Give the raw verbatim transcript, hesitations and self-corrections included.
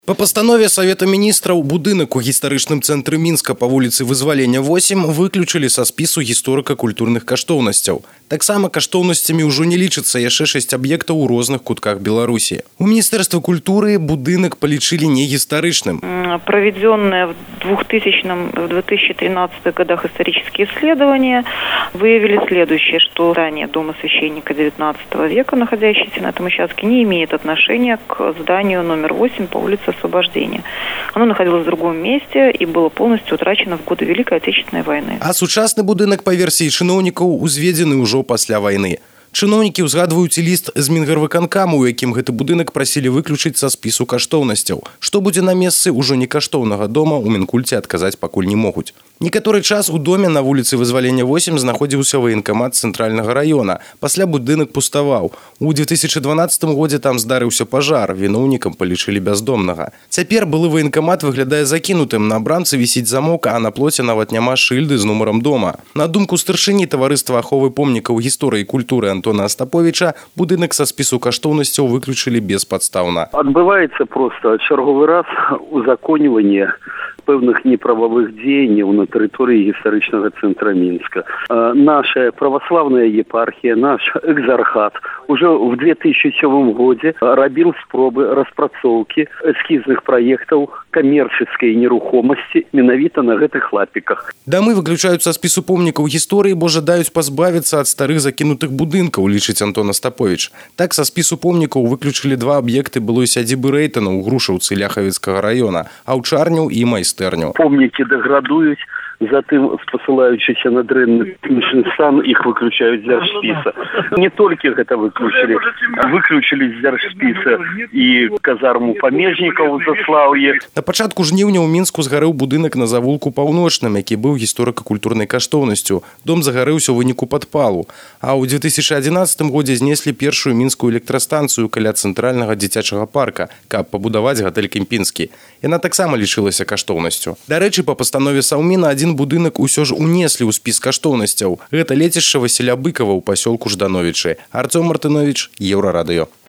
По постанове Совета министров будынак у гістарычным цэнтры Мінска по вуліцы Вызвалення восемь выключили со спису гісторыка-культурных каштоўнасцяў. Таксама каштоўнасцямі ўжо не лічыцца яшчэ шэсць аб'ектаў у розных кутках Беларусі. У Министерства культуры будынак полічылі не гістарычным. Проведенные в двухтысячном - две тысячи тринадцатом годах исторические исследования выявили следующее, что здание Дома священника девятнадцатого века, находящееся на этом участке, не имеет отношения к зданию номер восемь по улице Освобождения. Оно находилось в другом месте и было полностью утрачено в годы Великой Отечественной войны. А сучасны будынак по версии чыноўнікаў узведзены ўжо пасля вайны. Чыноўнікі ўзгадваюць ліст з Мінгарвыканкаму, у якім гэты будынак прасілі выключыць са спісу каштоўнасцяў. Што будзе на месцы ўжо некаштоўнага дома, у Мінкульце адказаць пакуль не могуць. Некаторы час у доме на вуліцы Вызвалення восемь знаходзіўся ваенкамат цэнтральнага раёна. Пасля будынак пуставаў. У две тысячи дванаццатым годзе там здарыўся пажар, віноўнікам палічылі бяздомнага. Цяпер былы ваенкамат выглядае закінутым, на брамцы вісіць замок, а на плоце нават няма шыльды з нумарам дома. На думку старшыні таварыства аховы помнікаў гісторыі і культуры Антона Остаповича, будынак са спісу каштоўнасцяў выключылі беспадстаўна. Адбываецца проста чарговы раз узаконьванне пэўных неправавых дзеянняў на тэрыторыі гістарычнага цэнтра Мінска. Наша праваславная епархія, наш экзархат уже в две тысячи седьмом годзе рабіў спробы распрацоўкі эскізных праектаў камерцыйскай нерухомасці менавіта на гэтых лапіках. Дамы выключаюць са спісу помнікаў гісторыі, бо жадаюць пазбавіцца ад старых закінутых будынкаў, лічыць Антон Остапович. Так са спісу помнікаў выключылі два аб'екты былой сядзібы Рэйтана ў Грушаўцы Ляхавіцкага раёна, аўчарню і майстэрню. Помнікі дэградуюць, затым, спасылаючыся на дрэнны тэхнічны стан, іх выключаюць з дзяржспіса. Не толькі гэта выключылі, выключылі з дзяржспіса і казарму памежнікаў у Заслаўе. На пачатку жніўня ў Мінску згарэў будынак на завулку Паўночным, які быў гісторыка-культурнай каштоўнасцю. Дом загарэўся ў выніку падпалу. А ў две тысячи адзінаццатым годзе знеслі першую мінскую электрастанцыю каля цэнтральнага дзіцячага парка, каб пабудаваць гатэль Кемпінскі. Яна таксама лічылася каштоўнасцю. Дарэчы, па пастанове Саўміна адзін будынак усё ж унеслі ў спіс каштоўнасцяў. Гэта лецішча Васіля Быкава ў пасёлку Ждановічы. Артём Мартынович, Еўрарадыё.